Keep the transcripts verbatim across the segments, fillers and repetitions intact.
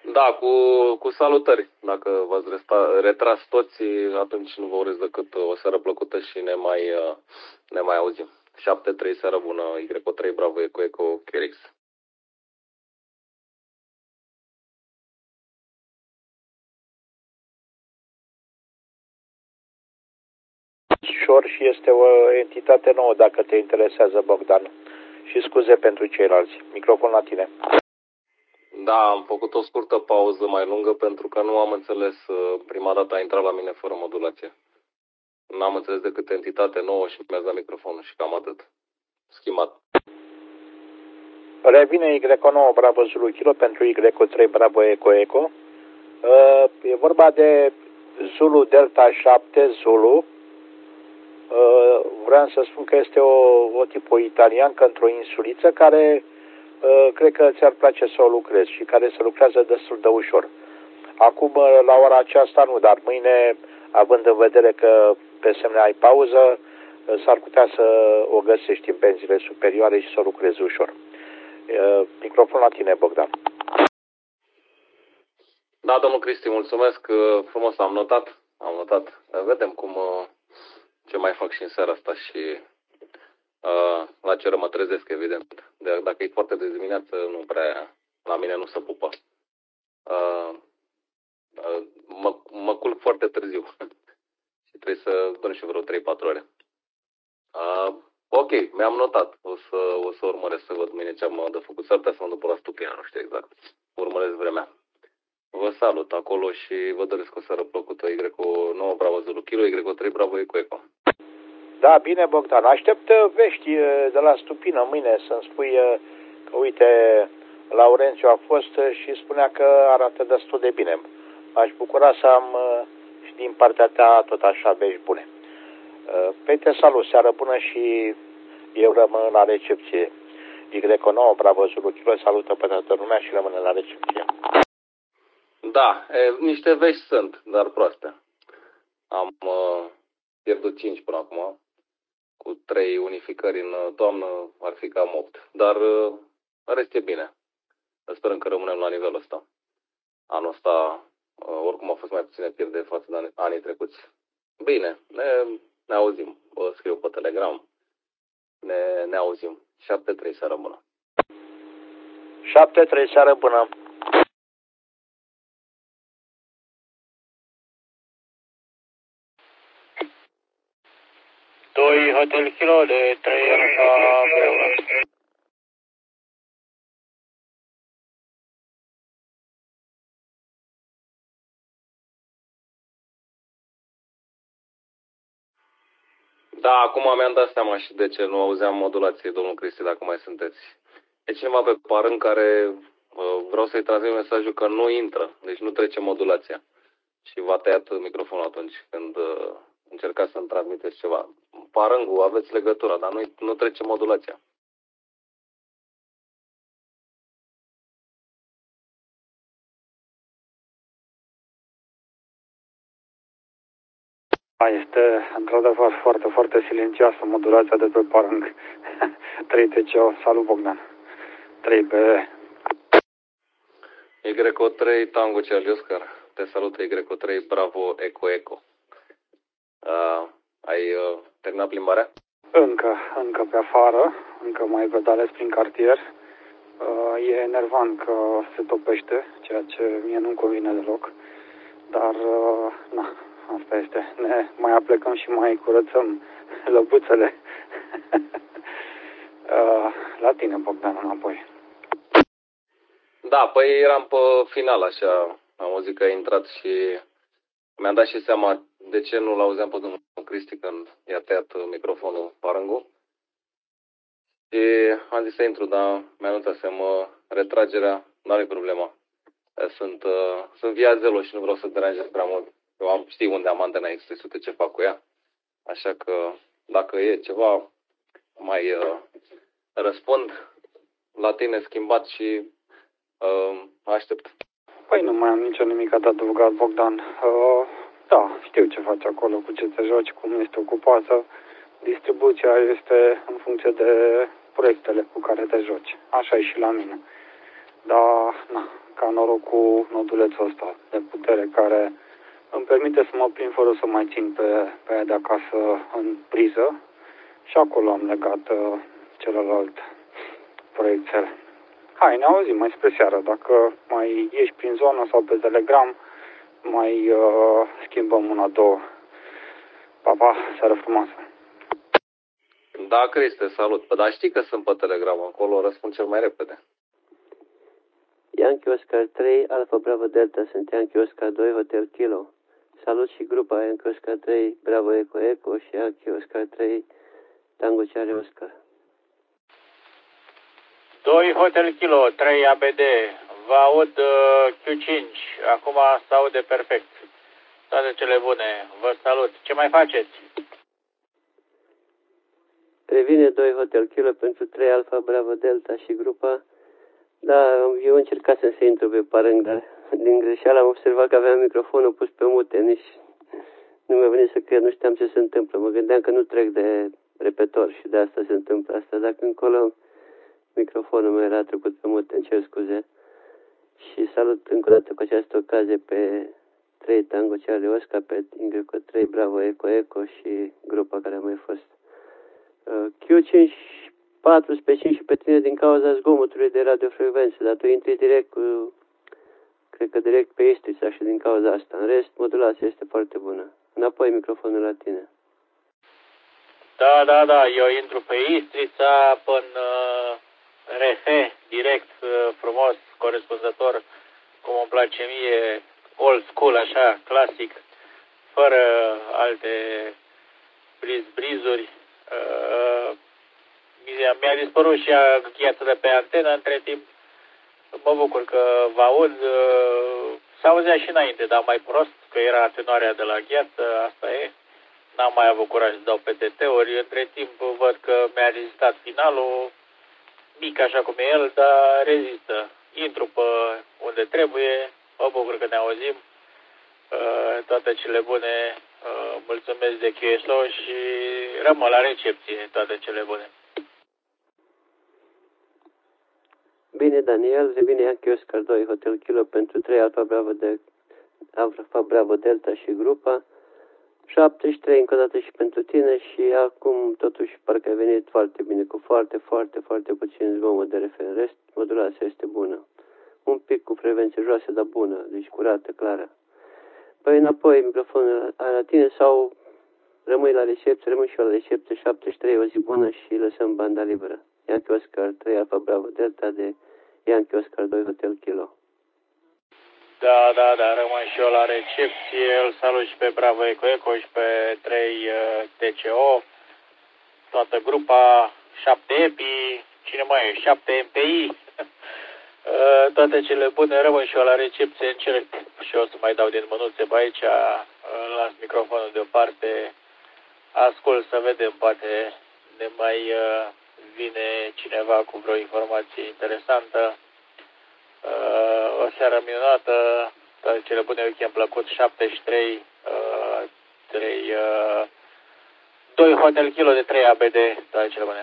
Da, cu, cu salutări. Dacă v-ați resta, retras toți, atunci nu vă urez decât o seară plăcută și ne mai, ne mai auzim. șapte trei, seară bună, Y trei, Bravo, Eco, Eco, Cherix. Șor și este o entitate nouă, dacă te interesează, Bogdan. Și scuze pentru ceilalți. Microfon la tine. Da, am făcut o scurtă pauză mai lungă pentru că nu am înțeles, prima dată a intrat la mine fără modulație. N-am înțeles decât entitate nouă și mi-a dat microfonul și cam atât. Schimbat. Revine Y nouă Bravo Zulu Kilo pentru Y trei Bravo Eco Eco. E vorba de Zulu Delta șapte Zulu. Vreau să spun că este o, o tipă italiancă într-o insuliță care cred că ți-ar place să o lucrezi și care se lucrează destul de ușor. Acum, la ora aceasta nu, dar mâine, având în vedere că pe semne ai pauză, s-ar putea să o găsești în benzile superioare și să o lucrezi ușor. Microfon la tine, Bogdan. Da, domnul Cristi, mulțumesc frumos, am notat, am notat. Vedem cum, ce mai fac și în seara asta și uh, la ce mă trezesc, evident. De, dacă e foarte de dimineață, nu prea, la mine nu se pupă. Uh, uh, mă, mă culc foarte târziu și trebuie să dorm și vreo trei patru ore. Uh, ok, mi-am notat. O să, o să urmăresc să văd mine ce am de făcut. S-ar putea să mă duc la Stupia, nu știu exact. Urmăresc vremea. Vă salut acolo și vă doresc o seară plăcută. Y nouă Bravo Zulu Kilo, Y trei Bravo Eco Eco. Da, bine, Bogdan. Aștept vești de la Stupină mâine să-mi spui că, uite, Laurențiu a fost și spunea că arată destul de bine. M-aș bucura să am și din partea ta tot așa vești bune. Pe te salut, seară bună și eu rămân la recepție. Y nouă Bravo Zulu Kilo salută pe toată lumea și rămâne la recepție. Da, e, niște vești sunt, dar proaste. Am uh, pierdut cinci până acum. Cu trei unificări în toamnă ar fi cam opt. Dar uh, în rest e bine. Sperăm că rămânem la nivelul ăsta. Anul ăsta uh, oricum a fost mai puține pierderi față de anii trecuți. Bine, ne, ne auzim. Vă scriu pe Telegram. Ne, ne auzim. șapte trei, seară bună. șapte trei, seară bună. doi Hotel Kilo de trei Alfa Bravo. Da, acum mi-am dat seama și de ce nu auzeam modulație, domnul Cristi, dacă mai sunteți. E cineva pe parân care uh, vreau să-i transmit mesajul că nu intră, deci nu trece modulația. Și v-a tăiat microfonul atunci când uh, încercați să-mi transmiteți ceva. Parângul, aveți legătura, dar nu, nu trece modulația. Este într-adevăr foarte, foarte silențioasă modulația de pe parâng. trei T C O, salut Bogdan. trei B. Y trei Tango Charlie Oscar. Te salută Y trei Bravo Eco Eco. Uh, ai uh, terminat plimbarea? Încă, încă pe afară, încă mai pedalez prin cartier. Uh, e enervant că se topește, ceea ce mie nu-mi convine deloc. Dar, uh, na, asta este. Ne mai aplecăm și mai curățăm lăbuțele. uh, la tine, Bogdan, înapoi. Da, păi eram pe final așa. Am auzit că a intrat și mi-am dat și seama de ce nu l-auzeam pe domnul Cristi când i-a tăiat microfonul parângul. Și am zis să intru, dar mi-a anunțat să mă retragerea, nu are problema. Sunt, uh, sunt via Zelo și nu vreau să deranjez prea mult. Eu am, știi unde am antena X trei sute, ce fac cu ea. Așa că dacă e ceva, mai uh, răspund la tine schimbat și uh, aștept. Păi nu mai am nicio nimic de adăugat, Bogdan. Uh, da, știu ce faci acolo, cu ce te joci, cum este ocupată. Distribuția este în funcție de proiectele cu care te joci. Așa e și la mine. Dar, na, ca noroc cu nodulețul ăsta de putere care îmi permite să mă prind fără să mai țin pe, pe aia de acasă în priză și acolo am legat uh, celălalt proiectel. Hai, ne auzim mai spre seară. Dacă mai ieși prin zonă sau pe Telegram, mai uh, schimbăm una, două. Pa, pa, seară frumoasă. Da, Criste, salut. Păi, dar știi că sunt pe Telegram, acolo răspund cel mai repede. Yankee Oscar trei, Alpha Bravo Delta, sunt Yankee Oscar doi, Hotel Kilo. Salut și grupa Yankee Oscar trei, Bravo Eco Eco și Yankee Oscar trei, Tango Charlie Oscar. doi Hotel Kilo, trei A B D, vă aud uh, Q cinci, acum se aude perfect. Toate cele bune, vă salut. Ce mai faceți? Revine doi Hotel Kilo pentru trei Alpha Bravo Delta și grupa. Da, eu încercat să se intru pe parâng, dar din greșeală am observat că aveam microfonul pus pe mute, nici nu mi-a venit să cred, nu știam ce se întâmplă. Mă gândeam că nu trec de repetor și de asta se întâmplă asta. Dacă încolo microfonul meu era trecut pe mute, îmi cer scuze. Și salut încă o dată cu această ocazie pe trei Tango Charlie Oscar, pe Y trei Bravo Eco Eco și grupa care a mai fost. Uh, Q cinci patsprezece cinci și pe tine din cauza zgomotului de radiofrecvențe, dar tu intri direct cu, cred că direct pe Istrița și din cauza asta. În rest, modulația este foarte bună. Înapoi microfonul la tine. Da, da, da, eu intru pe Istrița până uh, R F, direct, uh, frumos, corespunzător, cum îmi place mie, old school, așa, clasic, fără alte briz-brizuri. Uh, mi-a dispărut și gheața de pe antenă, între timp mă bucur că vă aud. Uh, s-auzea și înainte, dar mai prost, că era atenuarea de la gheață, asta e. N-am mai avut curaj să dau pe T T-uri. Între timp văd că mi-a rezistat finalul, mic așa cum e el, dar rezistă. Intru pe unde trebuie, mă bucur că ne auzim. Toate cele bune, mulțumesc de Q S O și rămân la recepție, toate cele bune. Bine, Daniel, revine Yankee Oscar doi, Hotel Kilo pentru trei Alpha Bravo, de, Alpha Bravo Delta și grupa. șaptezeci și trei încă o dată și pentru tine și acum totuși parcă ai venit foarte bine, cu foarte, foarte, foarte puțin zgomot de refer. În rest, modulația este bună. Un pic cu frecvențe joase, dar bună, deci curată, clară. Păi înapoi microfonul la tine sau rămâi la recepție, rămâi și eu la recepție, șaptezeci și trei, o zi bună și lăsăm banda liberă. Yankee Oscar trei Alpha Bravo Delta de Yankee Oscar doi Hotel Kilo. Da, da, da, rămân și eu la recepție, îl salut și pe Bravo Eco Eco și pe trei uh, T C O, toată grupa, șapte E P I, cine mai e, șapte M P I, uh, toate cele bune, rămân și eu la recepție, încerc și eu să mai dau din mânuțe pe aici, uh, las microfonul deoparte, ascult să vedem, poate ne mai uh, vine cineva cu vreo informație interesantă. Uh, o seară minunată, toate cele bune, weekend plăcut, șaptezeci și trei, uh, trei, uh, doi Hotel Kilo de trei A B D, toate cele bune.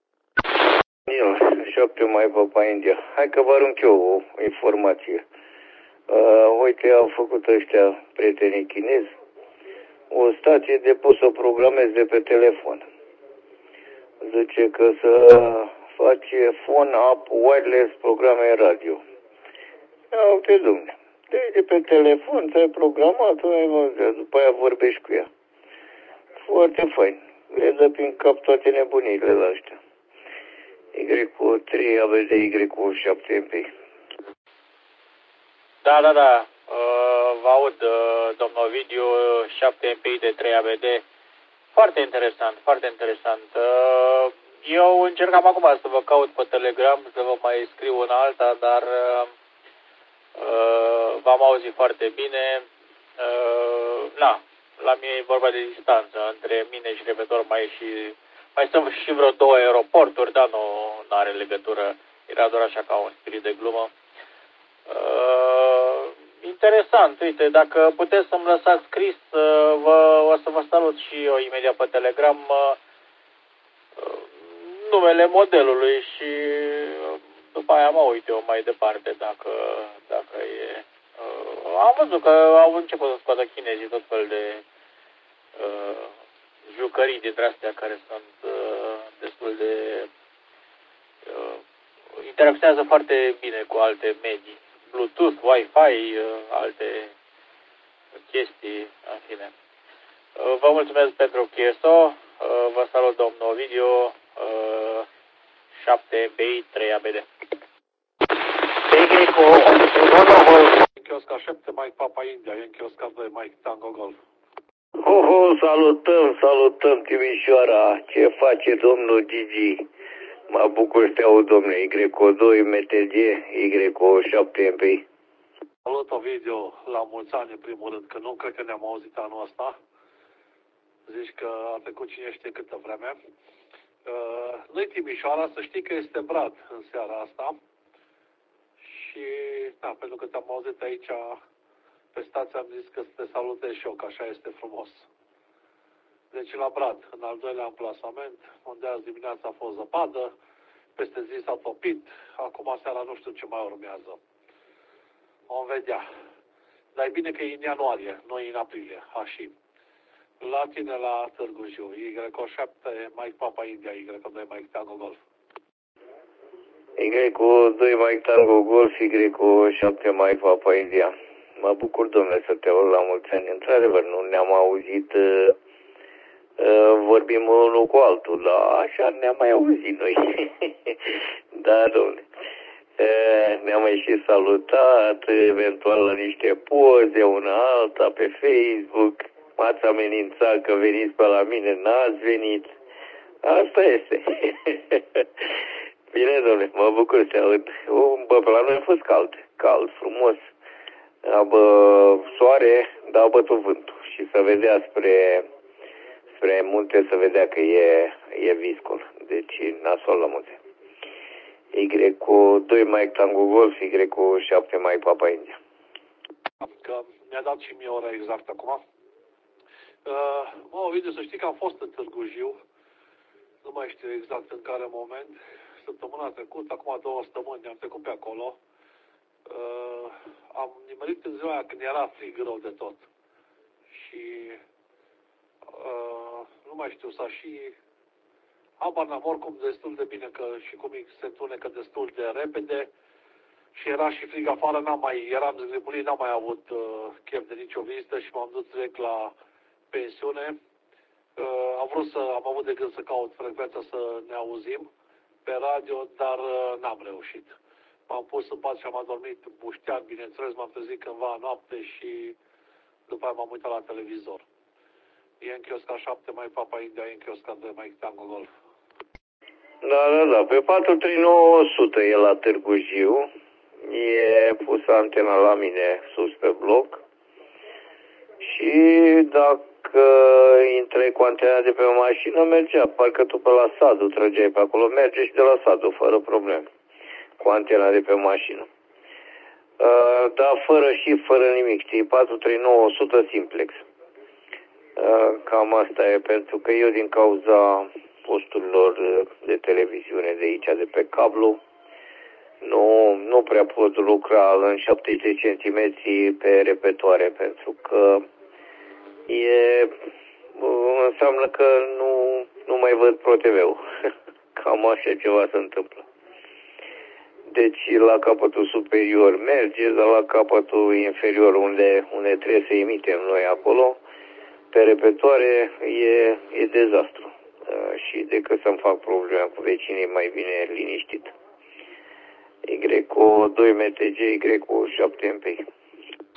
Eu, șapte mai Papa India. Hai că vă arunc eu o informație. Uh, uite, au făcut ăștia prietenii chinezi o stație de poți să o programezi de pe telefon. Zice că să faci phone up wireless programe radio. Ia uite, domne, de pe telefon, ți-ai programat, după aia vorbești cu ea. Foarte fain. Le dă prin cap toate nebunile la ăștia. Y cu trei A B D, Y cu șapte M P I. Da, da, da. Uh, vă aud, uh, domnul Ovidiu, șapte M P I de trei A B D. Foarte interesant, foarte interesant. Uh, eu încercam acum să vă caut pe Telegram, să vă mai scriu una alta, dar uh, uh, v-am auzit foarte bine. Uh, na, la mine e vorba de distanță. Între mine și repetor mai e și... Mai sunt și vreo două aeroporturi, dar nu are legătură. Era doar așa ca un spirit de glumă. Uh, interesant, uite, dacă puteți să-mi lăsați scris, uh, vă, o să vă salut și eu imediat pe Telegram uh, numele modelului și uh, după aia mă uit eu mai departe dacă, dacă am văzut că au început să scoată chinezii tot fel de uh, jucării dintre astea care sunt uh, destul de... Uh, interacționează foarte bine cu alte medii. Bluetooth, Wi-Fi, uh, alte chestii, în fine. Uh, vă mulțumesc pentru C S O, uh, vă salut domnul Ovidiu, uh, șapte B I trei A B D. Chiosca șapte, Mike Papa India, e în Chiosca doi, Mike Tango Golf. Ho, ho, salutăm, salutăm Timișoara, ce face domnul Gigi? Mă bucur să te aud, domnule, Y O doi, M T G, Y O șapte M P I. Salut, Ovidiu, la mulți ani, în primul rând, că nu cred că ne-am auzit anul ăsta. Zici că a trecut cine știe câtă vreme. Uh, noi Timișoara, să știi că este Brad în seara asta. Și, da, pentru că te-am auzit aici pe stație, am zis că să te salutez și eu, că așa este frumos. Deci la Brad, în al doilea amplasament, unde azi dimineața a fost zăpadă, peste zi s-a topit, acum seara nu știu ce mai urmează. Vom vedea. Dar e bine că e în ianuarie, nu e în aprilie, așa. La tine la Târgu Jiu, Y O șapte, Mike Papa India, Y O doi, Mike Tango Golf. Y O doi, Mike Tango Golf, Y O șapte, Mike Papa India. Mă bucur, domnule, să te aud la mulți ani. Într-adevăr, nu ne-am auzit, uh, uh, vorbim unul cu altul, dar așa ne-am mai auzit noi. Da, domnule. Uh, ne-am mai și salutat, eventual la niște poze, una alta, pe Facebook. M-ați amenințat că veniți pe la mine, n-ați venit. Asta este. Bine, domnule, mă bucur să te aud. Bă, pe la noi a fost cald, cald, frumos. A bă, soare, dar a bătut vântul și se vedea spre, spre munte, se vedea că e, e viscol, deci nasol la munte. Y O doi, Mike Tango Golf, Y O șapte, Mike Papa India. Că mi-a dat și mie ora exact acum. Uh, mă, Ovidiu, să știi că am fost în Târgu Jiu, nu mai știu exact în care moment, săptămâna trecută, acum două săptămâni am trecut pe acolo. Uh, am nimerit în ziua aia când era frig rău de tot. Și uh, nu mai știu, s-a și... Habar n-am, oricum destul de bine că și cum se întunecă destul de repede și era și frig afară, n-am mai, eram zgribulit, n-am mai avut uh, chef de nicio vizită și m-am dus direct la pensiune. Uh, am vrut să, am avut de gând să caut frecvența să ne auzim pe radio, dar uh, n-am reușit. M-am pus în pat și am adormit buștean, bineînțeles, m-am trezit cândva noapte și după aia m-am uitat la televizor. E în Chiosca șapte, Mike Papa India, e în Chiosca doi, Mike Tango Golf. Da, da, da, pe patru trei nouă zero zero e la Târgu Jiu, e pusă antena la mine sus pe bloc și dacă intrai cu antena de pe mașină, mergea, parcă tu pe la Sadu trăgeai pe acolo, merge și de la Sadu, fără probleme, cu antena de pe mașină. Uh, dar fără și fără nimic, știi, patru trei nouă zero zero simplex. Uh, cam asta e, pentru că eu din cauza posturilor de televiziune de aici, de pe cablu, nu, nu prea pot lucra în șaptezeci de centimetri pe repetoare, pentru că e, înseamnă că nu, nu mai văd Pro T V-ul. Cam așa ceva se întâmplă. Deci la capătul superior merge, dar la capătul inferior unde, unde trebuie să emitem noi acolo, pe repetoare e, e dezastru. Uh, și decât să-mi fac probleme cu vecinii, mai bine liniștit. Y O doi M T G, Y O șapte M P I.